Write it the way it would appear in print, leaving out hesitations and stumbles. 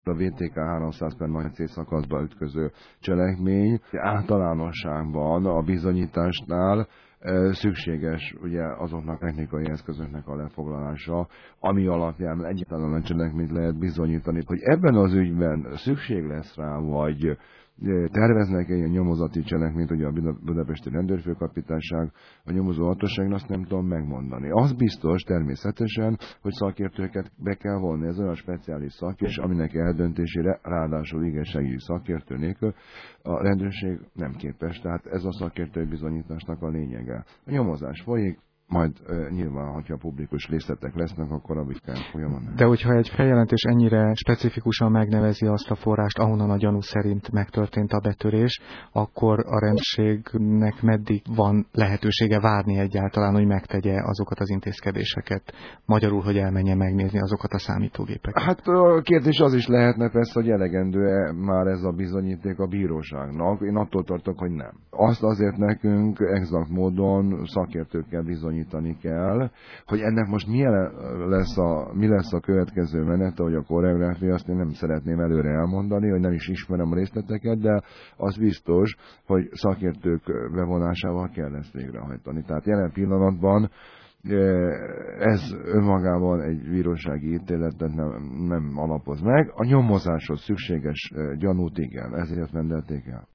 a VTK 300/4 szakaszba ütköző cselekmény általánosságban a bizonyításnál szükséges ugye azoknak technikai eszközöknek a lefoglalása, ami alapján egyáltalán a cselekményt lehet bizonyítani, hogy ebben az ügyben szükség lesz rá, vagy terveznek egy nyomozati cselekményt, ugye a budapesti rendőrfőkapitányság, a nyomozó hatóság, azt nem tudom megmondani. Az biztos természetesen, hogy szakértőket be kell vonni, ez olyan speciális szakértő, aminek eldöntésére ráadásul igazságügyi szakértő nélkül a rendőrség nem képes, tehát ez a szakértői bizonyításnak a lényege. A nyomozás folyik, majd nyilván, hogyha publikus részletek lesznek, akkor a vitán folyamán. De hogyha egy feljelentés ennyire specifikusan megnevezi azt a forrást, ahonnan a gyanú szerint megtörtént a betörés, akkor a rendőrségnek meddig van lehetősége várni egyáltalán, hogy megtegye azokat az intézkedéseket? Magyarul, hogy elmenjen megnézni azokat a számítógépeket. Hát a kérdés az is lehetne persze, hogy elegendő-e már ez a bizonyíték a bíróságnak. Én attól tartok, hogy nem. Azt azért nekünk exakt módon szakértőkkel bizonyítani kell, hogy ennek most mi lesz a következő menete, hogy a koreográfia, azt én nem szeretném előre elmondani, hogy nem is ismerem a részleteket, de az biztos, hogy szakértők bevonásával kell ezt végrehajtani. Tehát jelen pillanatban ez önmagában egy bírósági ítéletet nem alapoz meg. A nyomozáshoz szükséges gyanút igen, ezért rendelték el.